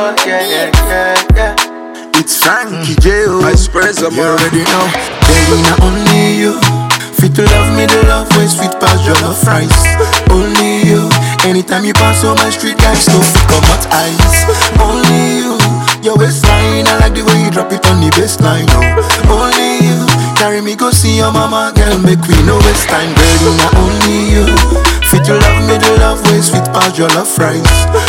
yeah. It's Frankie J. I spread some you already know. Baby, not only you fit to love me, the love way sweet past your love fries. Only you. Anytime you pass on my street, guys, no fit come out eyes. Only you. Your waistline, I like the way you drop it on the baseline. Only you. Carry me, go see your mama, girl, make we no waste time. Girl, not only you fit to love me, the love way sweet past your love fries.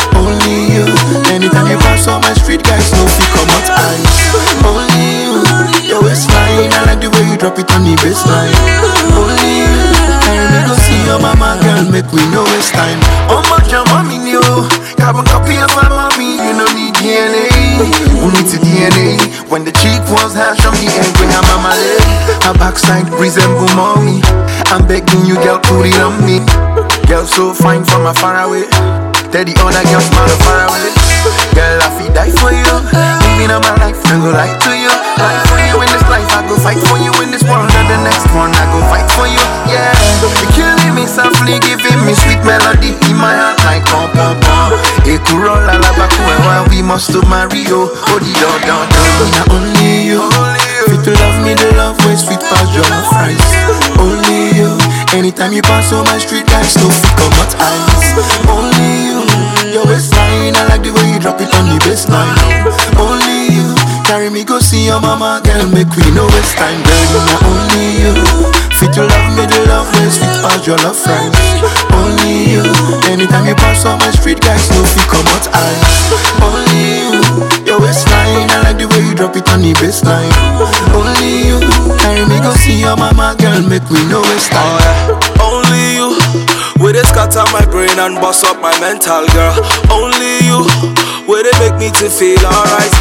Only you. Anytime you pass on my street, guys, no fit come out eyes. Only you. Your waistline, I like the way you drop it on the baseline. Only you. Carry me, go see your mama, girl, make we no waste time. Oh my your mommy knew. Carbon copy of my mommy, you don't need DNA. Who needs a DNA? When the cheek was hash on the egg, when her mama leg, her backside resemble mommy. I'm begging you, girl, put it on me. Girl so fine from afar away. Tell the other girls smile far away. Girl, I feel die for you. Living on my life, I go lie to you. Lie for you in this life, I go fight for you in this world. And the next one, I go fight for you. Yeah, you're killing me softly, giving me sweet melody in my heart like pom pom pom. Ekurola la bakuwa, we must to marry you. Oh the don't. Not only you fit to love me, the love way sweet past your love fries. Only you. Anytime you pass on my street, guys, no fit come out eyes. Only you. Your waistline, I like the way you drop it on the baseline. Only you. Carry me, go see your mama, girl, make we no waste time. Girl, not only you fit to love me, the love way sweet past your love fries. Only you. Anytime you pass on my street, guys, no fit come out eyes. Only you. Your waistline, I like the way you drop it on the baseline. Only you. Carry me, go see your mama, girl, make we no waste time. Only you. Where they scatter my brain and bust up my mental, girl. Only you. Where they make me to feel alright.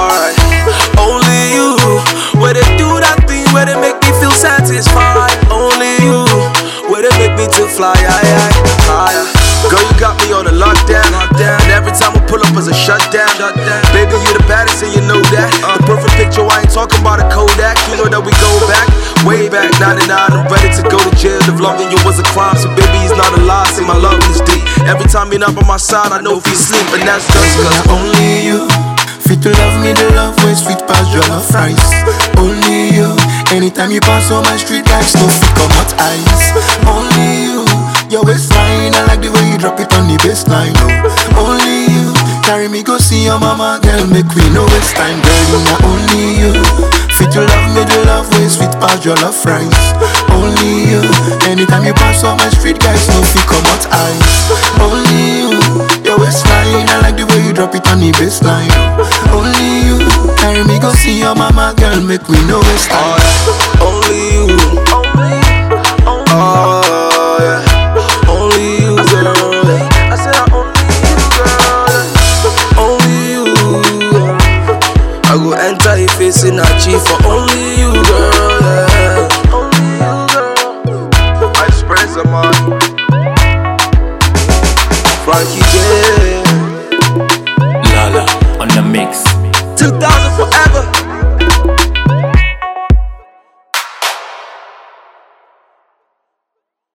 Only you. Where they do that thing where they make me feel satisfied. Only you. Where they make me to fly high. Girl, you got me on a lockdown. And every time I pull up as a shutdown. Baby, you the baddest and you know that. The perfect picture, I ain't talking about a Kodak. You know that we go back, way back, 99. I'm ready to go to jail if loving you was a crime. So baby, it's not a lie, see my love is deep. Every time you're not by my side, I know if you sleep. And that's just cause only you fit to love me, the love way sweet past your love fries. Only you. Anytime you pass on my street, guys, no fit come out eyes. Only you. Your waistline, I like the way you drop it on the baseline. Only you. Carry me, go see your mama, girl, make we no waste time. Girl, not only you fit to love me, the love way sweet past your love fries. Only you. Anytime you pass on my street, guys, no fit come out eyes. Only you. Your waistline, I like the way you drop it on the baseline. Only you. Carry me, go see your mama, girl, make we no waste time. Only you. I go enter your face in a chief for only you, girl. Yeah. Only you, girl. I spread some money. Frankie J. Lala on the mix. 2000 forever.